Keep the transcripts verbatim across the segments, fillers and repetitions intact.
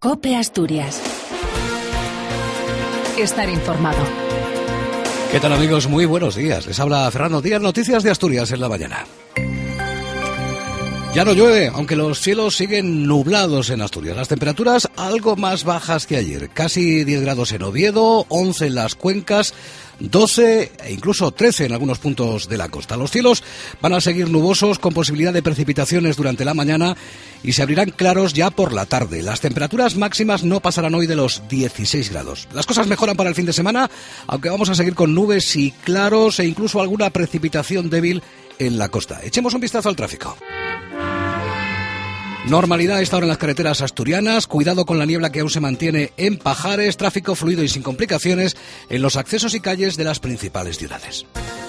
COPE Asturias. Estar informado. ¿Qué tal, amigos? Muy buenos días. Les habla Fernando Díaz, Noticias de Asturias en la mañana. Ya no llueve, aunque los cielos siguen nublados en Asturias. Las temperaturas algo más bajas que ayer. Casi diez grados en Oviedo, once en las cuencas, doce e incluso trece en algunos puntos de la costa. Los cielos van a seguir nubosos con posibilidad de precipitaciones durante la mañana y se abrirán claros ya por la tarde. Las temperaturas máximas no pasarán hoy de los dieciséis grados. Las cosas mejoran para el fin de semana, aunque vamos a seguir con nubes y claros e incluso alguna precipitación débil en la costa. Echemos un vistazo al tráfico. Normalidad a esta hora en las carreteras asturianas, cuidado con la niebla que aún se mantiene en Pajares, tráfico fluido y sin complicaciones en los accesos y calles de las principales ciudades.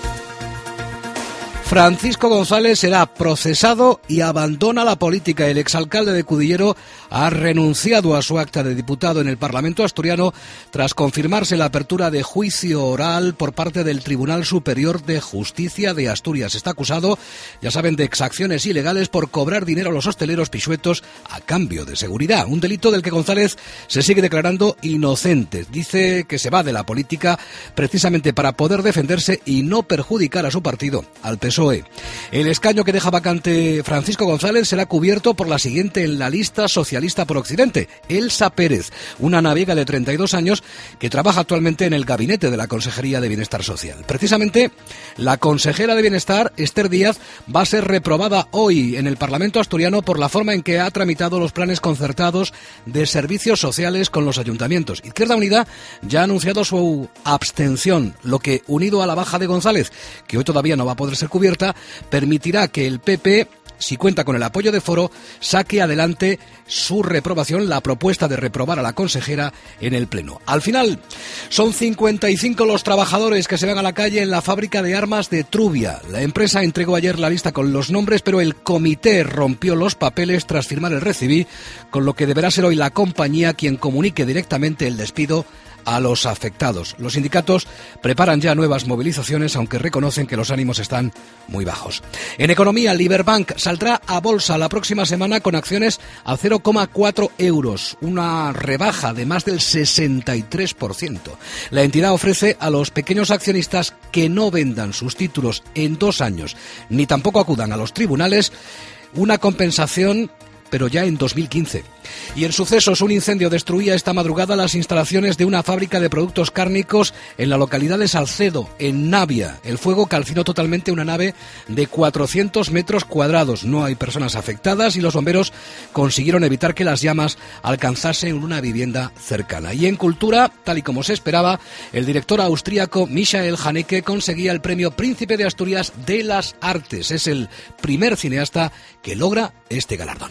Francisco González será procesado y abandona la política. El exalcalde de Cudillero ha renunciado a su acta de diputado en el Parlamento asturiano tras confirmarse la apertura de juicio oral por parte del Tribunal Superior de Justicia de Asturias. Está acusado, ya saben, de exacciones ilegales por cobrar dinero a los hosteleros pisuetos a cambio de seguridad. Un delito del que González se sigue declarando inocente. Dice que se va de la política precisamente para poder defenderse y no perjudicar a su partido, al P S O E. El escaño que deja vacante Francisco González será cubierto por la siguiente en la lista socialista por Occidente, Elsa Pérez, una naviega de treinta y dos años que trabaja actualmente en el gabinete de la Consejería de Bienestar Social. Precisamente, la consejera de Bienestar, Esther Díaz, va a ser reprobada hoy en el Parlamento asturiano por la forma en que ha tramitado los planes concertados de servicios sociales con los ayuntamientos. Izquierda Unida ya ha anunciado su abstención, lo que, unido a la baja de González, que hoy todavía no va a poder ser cubierta, permitirá que el P P, si cuenta con el apoyo de Foro, saque adelante su reprobación, la propuesta de reprobar a la consejera en el Pleno. Al final, son cincuenta y cinco los trabajadores que se van a la calle en la fábrica de armas de Trubia. La empresa entregó ayer la lista con los nombres, pero el comité rompió los papeles tras firmar el recibí, con lo que deberá ser hoy la compañía quien comunique directamente el despido a los afectados. Los sindicatos preparan ya nuevas movilizaciones, aunque reconocen que los ánimos están muy bajos. En economía, Liberbank saldrá a bolsa la próxima semana con acciones a cero coma cuatro euros, una rebaja de más del sesenta y tres por ciento. La entidad ofrece a los pequeños accionistas que no vendan sus títulos en dos años, ni tampoco acudan a los tribunales, una compensación, pero ya en dos mil quince. Y en sucesos, un incendio destruía esta madrugada las instalaciones de una fábrica de productos cárnicos en la localidad de Salcedo, en Navia. El fuego calcinó totalmente una nave de cuatrocientos metros cuadrados. No hay personas afectadas y los bomberos consiguieron evitar que las llamas alcanzasen una vivienda cercana. Y en cultura, tal y como se esperaba, el director austríaco Michael Haneke conseguía el premio Príncipe de Asturias de las Artes. Es el primer cineasta que logra este galardón.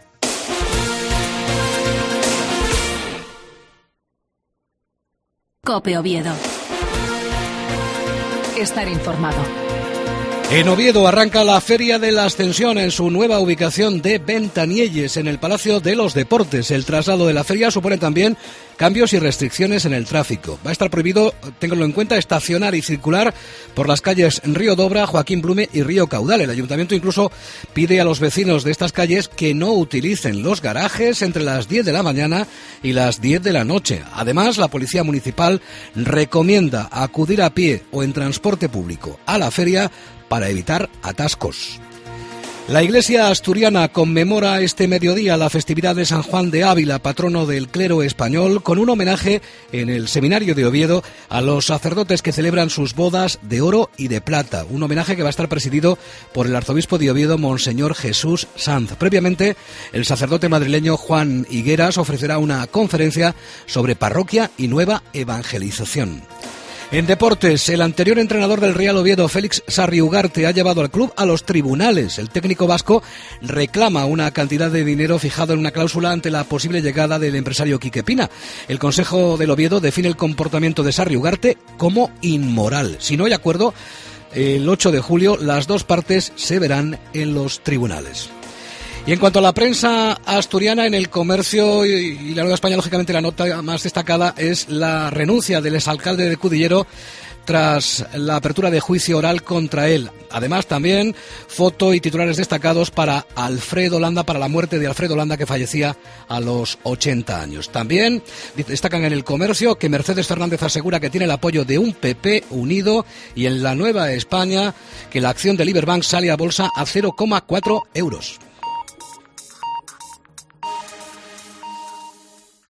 COPE Oviedo. Estar informado. En Oviedo arranca la Feria de la Ascensión en su nueva ubicación de Ventanielles, en el Palacio de los Deportes. El traslado de la feria supone también cambios y restricciones en el tráfico. Va a estar prohibido, ténganlo en cuenta, estacionar y circular por las calles Río Dobra, Joaquín Blume y Río Caudal. El ayuntamiento incluso pide a los vecinos de estas calles que no utilicen los garajes entre las diez de la mañana y las diez de la noche. Además, la Policía Municipal recomienda acudir a pie o en transporte público a la feria para evitar atascos. La Iglesia asturiana conmemora este mediodía la festividad de San Juan de Ávila, patrono del clero español, con un homenaje en el Seminario de Oviedo a los sacerdotes que celebran sus bodas de oro y de plata. Un homenaje que va a estar presidido por el arzobispo de Oviedo, Monseñor Jesús Sanz. Previamente, el sacerdote madrileño Juan Higueras ofrecerá una conferencia sobre parroquia y nueva evangelización. En deportes, el anterior entrenador del Real Oviedo, Félix Sarri Ugarte, ha llevado al club a los tribunales. El técnico vasco reclama una cantidad de dinero fijado en una cláusula ante la posible llegada del empresario Quique Pina. El Consejo del Oviedo define el comportamiento de Sarri Ugarte como inmoral. Si no hay acuerdo, el ocho de julio las dos partes se verán en los tribunales. Y en cuanto a la prensa asturiana, en El Comercio y la Nueva España, lógicamente la nota más destacada es la renuncia del exalcalde de Cudillero tras la apertura de juicio oral contra él. Además, también foto y titulares destacados para Alfredo Landa, para la muerte de Alfredo Landa, que fallecía a los ochenta años. También destacan en El Comercio que Mercedes Fernández asegura que tiene el apoyo de un P P unido, y en la Nueva España que la acción de Liberbank sale a bolsa a cero coma cuatro euros.